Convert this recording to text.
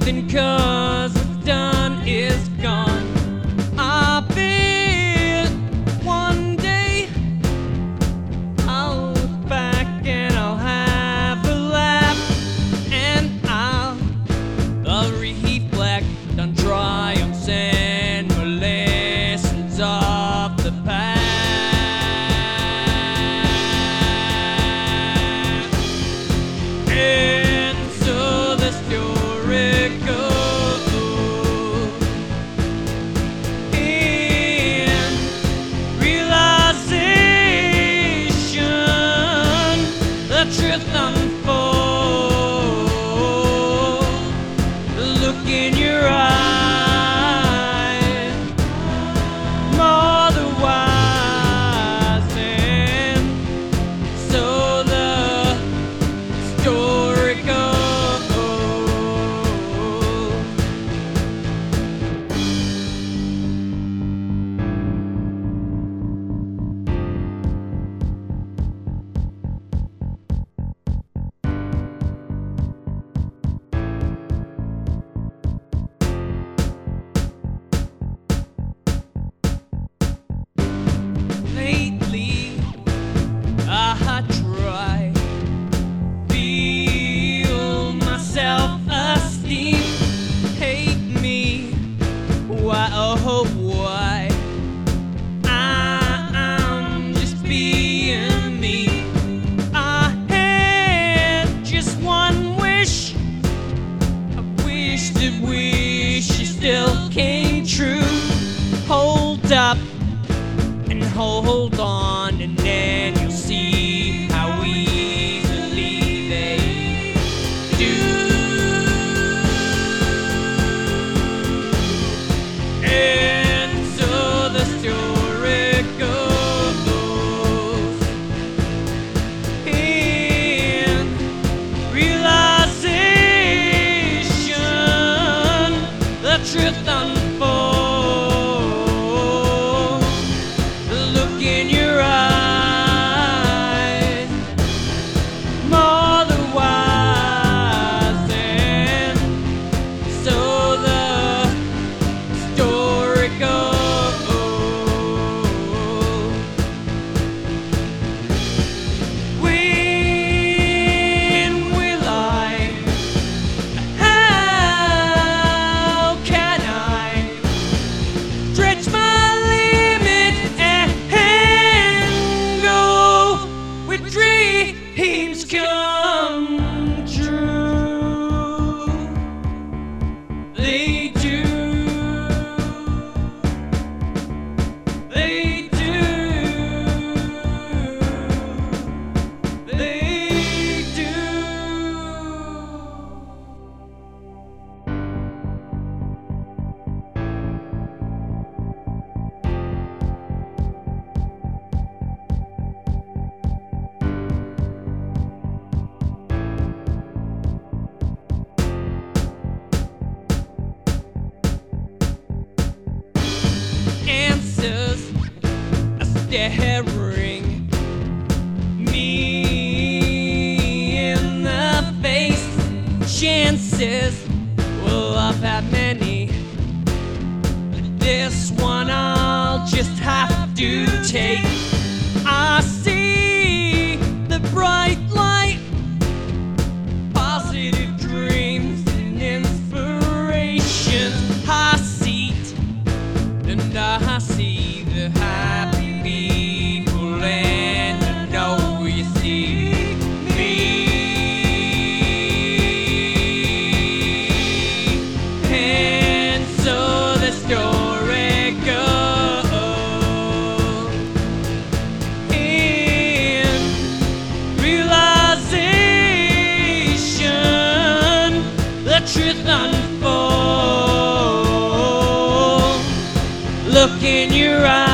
nothing, 'cause what's done is gone. I bet one day I'll look back and I'll have a laugh, and I'll reflect on triumphs and lessons of the past. And so the story goes, in realization, the truth unfolds. Look in your eyes, more the wise, and so the story goes. Lately, I try feel my self-esteem, hate me, why, oh why, I'm just being me. I had just one wish, I wish that wish it still came true. Hold up and hold on, and then you'll see how easily they do. And so the story goes, in realization, the truth unfolds. Look in your eyes, more the wise, and so the story goes. When will I? How can I stretch my limit and go with dreams come true? They do. They do. They do. Answers are staring me in the face. Chances, well, I've had many, but this one I'll just have to take. I see the bright light, positive dreams and inspiration. I see it, and I see the happy people, and I know you see me. And so the story goes, in realization, the truth unfolds. Look in your eyes,